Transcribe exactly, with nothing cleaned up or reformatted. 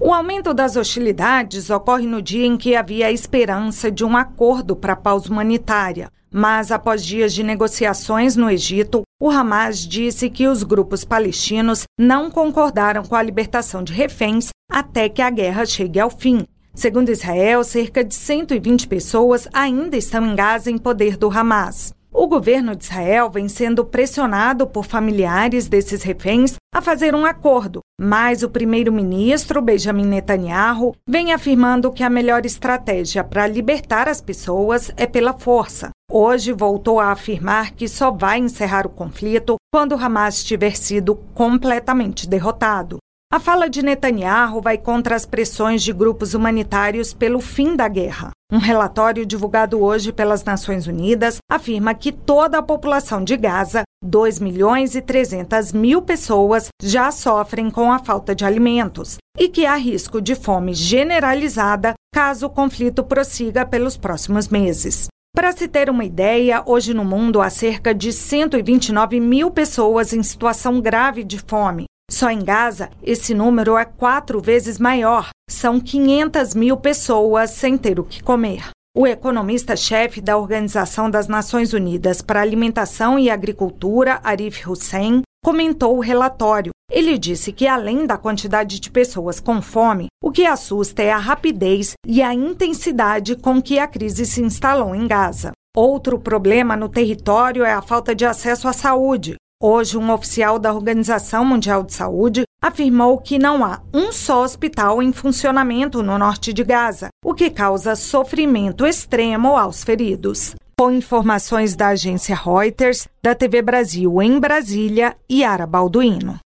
O aumento das hostilidades ocorre no dia em que havia a esperança de um acordo para a pausa humanitária. Mas, após dias de negociações no Egito, o Hamas disse que os grupos palestinos não concordaram com a libertação de reféns até que a guerra chegue ao fim. Segundo Israel, cerca de cento e vinte pessoas ainda estão em Gaza em poder do Hamas. O governo de Israel vem sendo pressionado por familiares desses reféns a fazer um acordo, mas o primeiro-ministro Benjamin Netanyahu vem afirmando que a melhor estratégia para libertar as pessoas é pela força. Hoje voltou a afirmar que só vai encerrar o conflito quando o Hamas tiver sido completamente derrotado. A fala de Netanyahu vai contra as pressões de grupos humanitários pelo fim da guerra. Um relatório divulgado hoje pelas Nações Unidas afirma que toda a população de Gaza, dois milhões e trezentas mil pessoas, já sofrem com a falta de alimentos e que há risco de fome generalizada caso o conflito prossiga pelos próximos meses. Para se ter uma ideia, hoje no mundo há cerca de cento e vinte e nove mil pessoas em situação grave de fome. Só em Gaza, esse número é quatro vezes maior. São quinhentas mil pessoas sem ter o que comer. O economista-chefe da Organização das Nações Unidas para Alimentação e Agricultura, Arif Hussein, comentou o relatório. Ele disse que, além da quantidade de pessoas com fome, o que assusta é a rapidez e a intensidade com que a crise se instalou em Gaza. Outro problema no território é a falta de acesso à saúde. Hoje, um oficial da Organização Mundial de Saúde afirmou que não há um só hospital em funcionamento no norte de Gaza, o que causa sofrimento extremo aos feridos. Com informações da agência Reuters, da T V Brasil em Brasília, Yara Balduino.